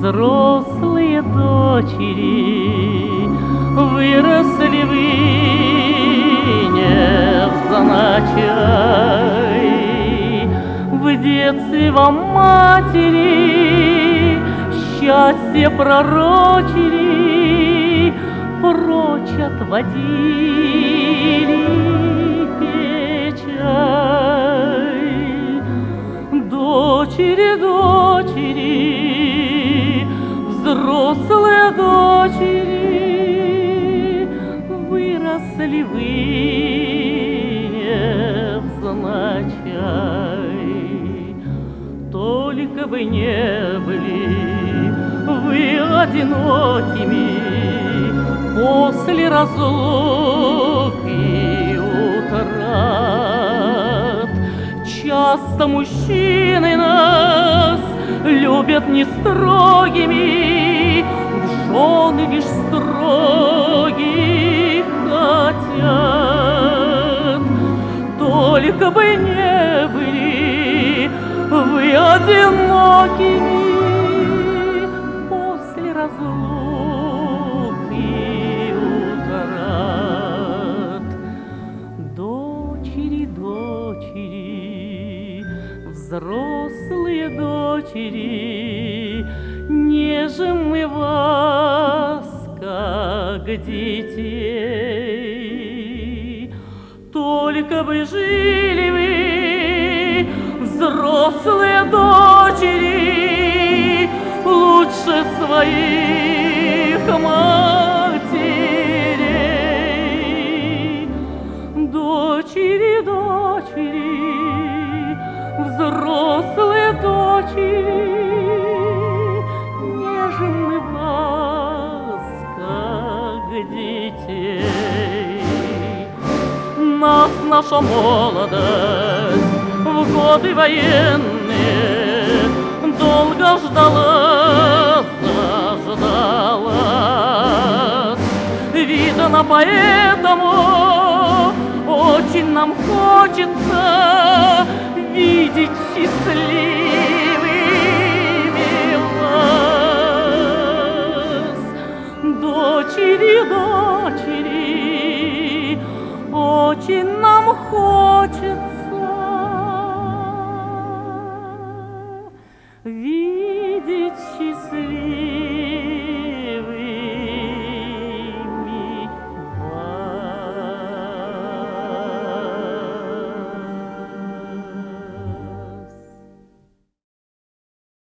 Взрослые дочери, выросли вы невзначай. В детстве вам матери счастье пророчили, прочь отводили печаль. Дочери, дочери, взрослые дочери, выросли вы невзначай. Только бы не были вы одинокими после разлук и утрат. Часто мужчины нас любят не строгими, в жены лишь строгих хотят. Только бы не были вы одинокими после разлук и утрат. Дочери, дочери, взрослые дочери, нежим мы вас, как детей. Только бы жили вы, взрослые дочери, лучше своих матерей. Дочери, дочери, взрослые дочери, нежим мы вас, как детей. Нас наша молодость в годы военные долго ждала, заждалась. Видно, поэтому очень нам хочется видеть счастливыми вас. Дочери, дочери, очень нам хочется видеть счастливыми